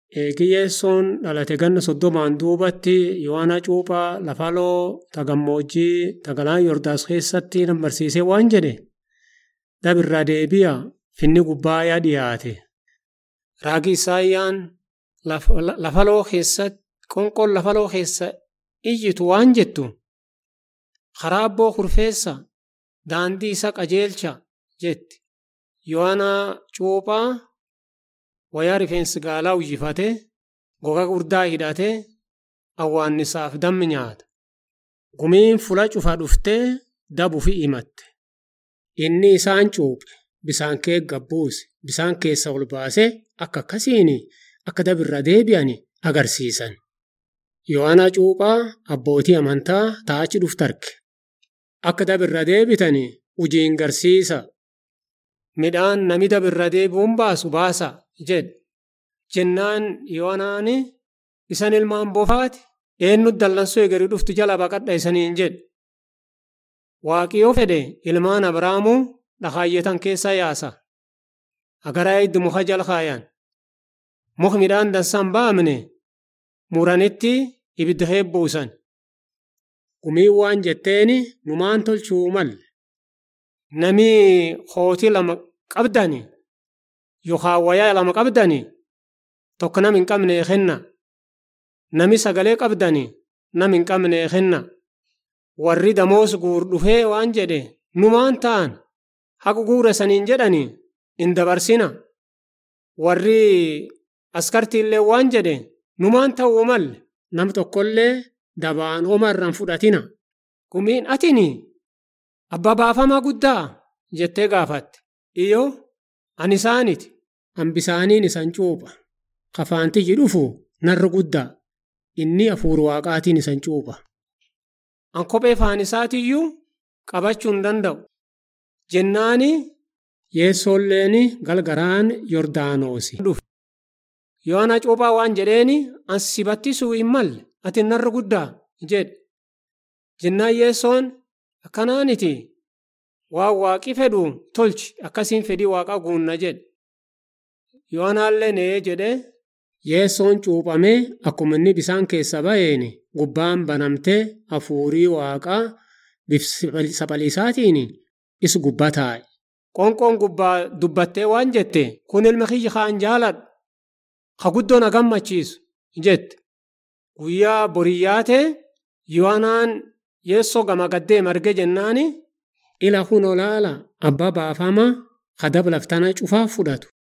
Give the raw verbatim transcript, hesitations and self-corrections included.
Eegiyyeessoon dhalate ganna soddomaan duubatti Yohaanaa Cuuphaa lafaloo tagammoojjii tagalaan Yordaas keessatti nan barsiisee waan jedhe dabirraa deebi'a finni gubbaa yaa dhiyaate. Raagi Isaayyaan lafaloo keessatti qonqoon lafaloo keessa iyyitu waan jettu karaa abboo kurfeessa daandii isa qajeelcha jetti. Yohaanaa Cuuphaa wayaa rifeensi gaalaa uwwifate goga guddaa hidhate awwaannisaaf dammi nyaata. Gumiin fula cufa dhuftee dabu fi himatte. Inni isaan cuuphe bisaan kee gabbuuse bisaan keessa ol baase akka akkasiin akka dabirra deebi'an agarsiisan. Yohaanaa Cuuphaa abbootii amantaa taachi dhuftarke. Akka dabirra deebitan ujiin garsiisa. Midhaan nami dabirra deebi'uun baasu baasa jedhe. Jennaan Yohaanaan isan ilmaan bofaati eenyu dallansoo eegari dhuftu jala baqadha isaniin jedhe. Waaqiyyoo fedhe ilmaan Abrahaamuu dhakaayyatan keessa yaasa. Agaraa iddi muka jala kaayan. Muka midhaan dansaan baamne muranitti ibidda heebbuusan. Gumii waan jetteeni numaan tolchuu malle. Nami hootii lama qabdani yookaan wayaa lama qabdani tokko nam hin qabne kenna. Nami sagalee qabdani nam hin qabne kenna. Warri damoos guur dhufee waan jedhe numaan ta'an haqa guura saniin jedhani hin dabarsina. Warri askartiillee waan jedhe numaan ta'uu malle nam tokkollee dabaan homarraan fudhatina. Gumiin atini abbaa baafamaa guddaa jettee gaafatte. Iyyoo ani isaaniti hambisaaniin isan cuupha. Kafaantii dhufu narra guddaa inni hafuura waaqaatiin isan cuupha. An kophee faan isaatiyyuu qabachuu hin danda'u. Jennaani yeessoolleeni galgaraan Yordaanoosi dhufe. Yohaanaa Cuuphaa waan jedheeni an si battisuu hin malle ati narra guddaa jedhe. Jennaan yeessoon akkanaaniti waan waaqi fedhu tolchi akkasiin fedhii waaqaa guunna jedhe. Yohaanaallee nee jedhe yeessoon cuuphamee akkuma inni bisaan keessa ba'een gubbaan banamtee hafuurii waaqaa sapaliisaatiin is gubbaa taa'e. Qonqoon gubbaa dubbattee waan jette kun ilma kiyya kaan jaaladhu ka guddoo na gammachiisu jette. Guyyaa boriyyaatee Yohaanaan yeessoo gama gaddee marge jennaani ila kun olaala abbaa baafama kadab laftana cufaa fudhatu